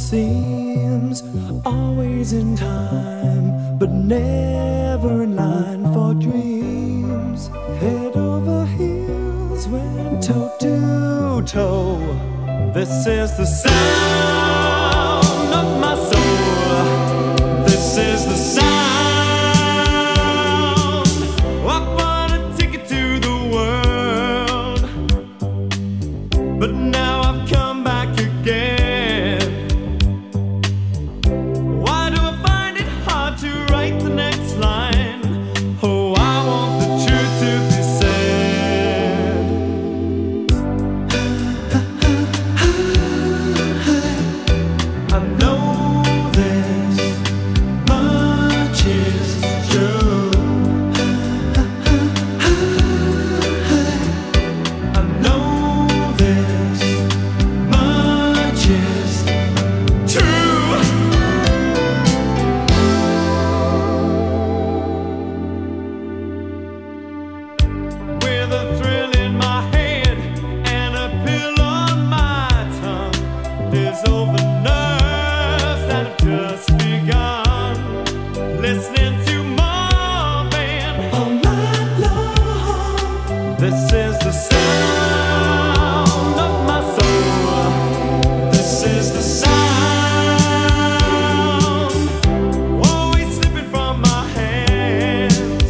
seems always in time, but never in line for dreams. Head over heels, went toe to toe. This is the sound of my soul. This is the sound. I wanna take it to the world, but now I've come back again. Why do I find it hard to write the next line? Oh, I want the truth to be said. I know this much is true. I know this much is true. With a thrill in my head and a pill on my tongue, there's over nerves that have just begun. Listening to Marvin all night long. This is the sound of my soul. This is the sound, always slipping from my hands.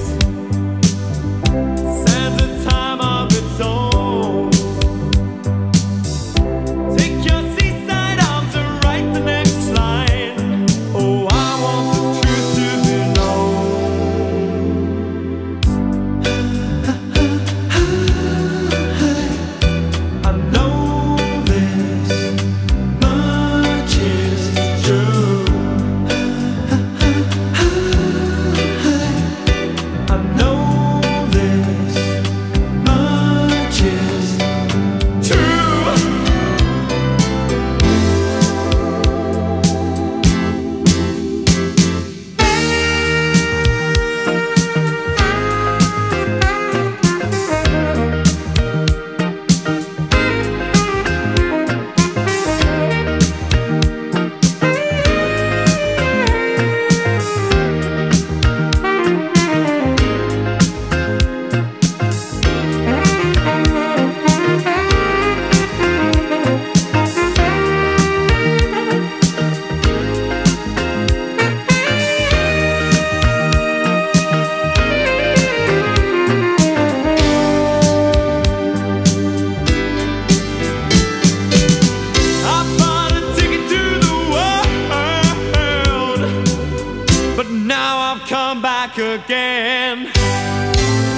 Sands a time of its own. Take your seaside arms and write the next line. Oh, I want the truth to be known. I know this much is true. I know this much is true. I bought a ticket to the world, but now I've come back again.